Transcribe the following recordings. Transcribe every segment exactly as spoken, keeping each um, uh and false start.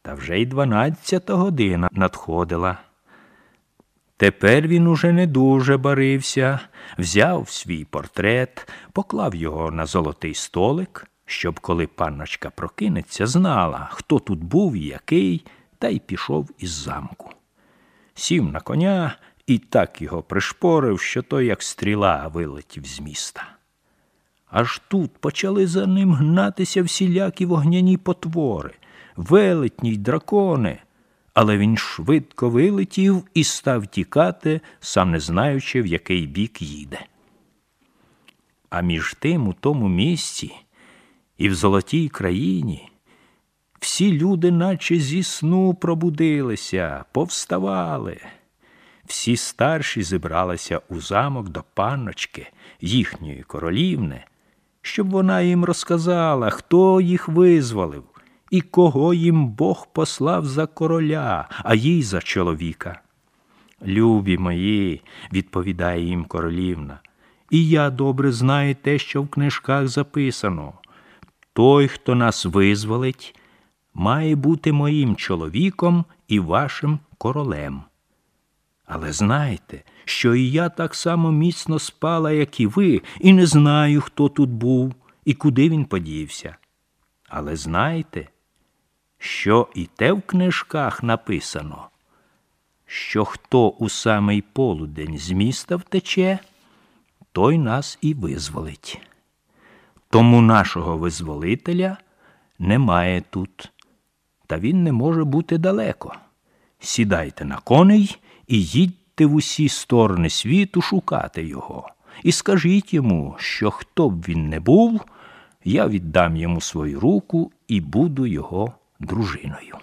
Та вже й дванадцята година надходила. Тепер він уже не дуже барився, взяв свій портрет, поклав його на золотий столик, щоб, коли панночка прокинеться, знала, хто тут був і який, та й пішов із замку. Сів на коня і так його пришпорив, що той, як стріла, вилетів з міста. Аж тут почали за ним гнатися всілякі вогняні потвори, велетні й дракони, але він швидко вилетів і став тікати, сам не знаючи, в який бік їде. А між тим у тому місці і в золотій країні всі люди наче зі сну пробудилися, повставали. Всі старші зібралися у замок до панночки, їхньої королівни, щоб вона їм розказала, хто їх визволив і кого їм Бог послав за короля, а їй за чоловіка. «Любі мої», – відповідає їм королівна, – «і я добре знаю те, що в книжках записано. Той, хто нас визволить, має бути моїм чоловіком і вашим королем. Але знайте, що і я так само міцно спала, як і ви, і не знаю, хто тут був і куди він подівся. Але знайте, що і те в книжках написано, що хто у самий полудень з міста втече, той нас і визволить. Тому нашого визволителя немає тут, та він не може бути далеко. Сідайте на коней і їдьте в усі сторони світу шукати його. І скажіть йому, що хто б він не був, я віддам йому свою руку і буду його дружиною».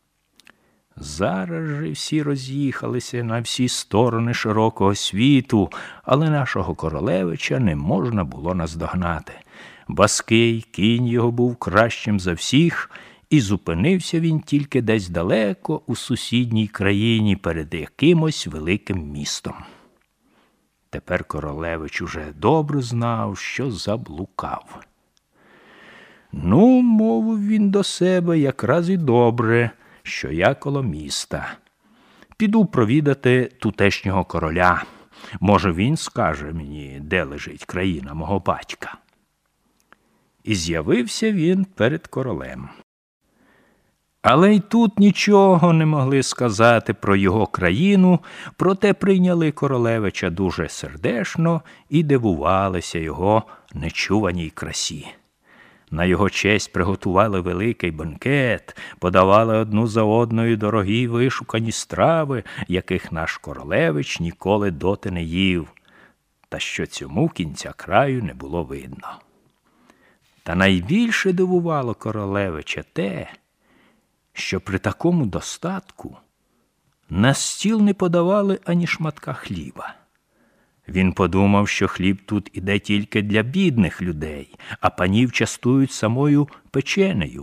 Зараз же всі роз'їхалися на всі сторони широкого світу, але нашого королевича не можна було наздогнати. Баский кінь його був кращим за всіх, і зупинився він тільки десь далеко у сусідній країні перед якимось великим містом. Тепер королевич уже добре знав, що заблукав. «Ну, – мовив він до себе, – якраз і добре, що я коло міста. Піду провідати тутешнього короля. Може, він скаже мені, де лежить країна мого батька». І з'явився він перед королем. Але й тут нічого не могли сказати про його країну, проте прийняли королевича дуже сердечно і дивувалися його нечуваній красі. На його честь приготували великий бенкет, подавали одну за одною дорогі вишукані страви, яких наш королевич ніколи доти не їв, та що цьому кінця краю не було видно. Та найбільше дивувало королевича те, що при такому достатку на стіл не подавали ані шматка хліба. Він подумав, що хліб тут іде тільки для бідних людей, а панів частують самою печенею.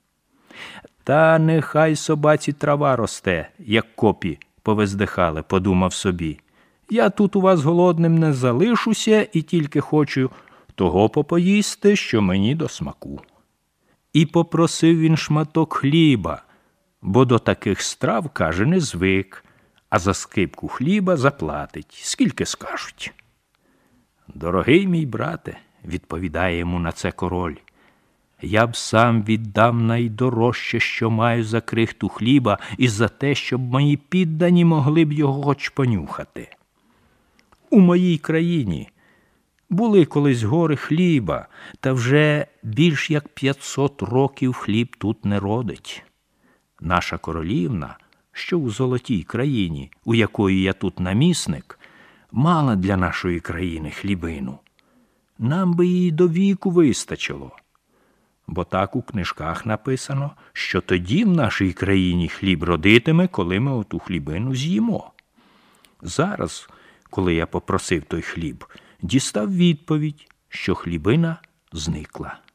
«Та нехай собаці трава росте, як копі повездихали», – подумав собі. «Я тут у вас голодним не залишуся і тільки хочу того попоїсти, що мені до смаку». І попросив він шматок хліба, бо до таких страв, каже, не звик, а за скипку хліба заплатить, скільки скажуть. «Дорогий мій брате», – відповідає йому на це король, – «я б сам віддав найдорожче, що маю за крихту хліба, і за те, щоб мої піддані могли б його хоч понюхати. У моїй країні були колись гори хліба, та вже більш як п'ятсот років хліб тут не родить. Наша королівна, що у золотій країні, у якої я тут намісник, мала для нашої країни хлібину. Нам би її до віку вистачило. Бо так у книжках написано, що тоді в нашій країні хліб родитиме, коли ми оту хлібину з'їмо. Зараз, коли я попросив той хліб, дістав відповідь, що хлібина зникла.